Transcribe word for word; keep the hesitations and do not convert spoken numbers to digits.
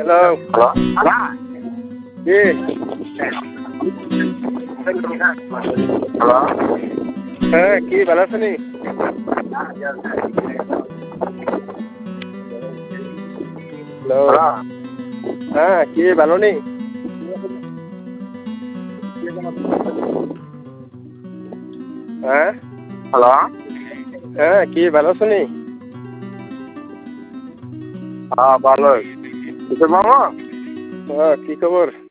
hello hello কি hello হ্যাঁ কি ভালো আছেনি হ্যালো হ্যালো হ্যাঁ কি ভালো নি হ্যাঁ হ্যালো হ্যাঁ কি ভালো আছেনি হ্যাঁ ভালোই কিসে মামা হ্যাঁ কি খবর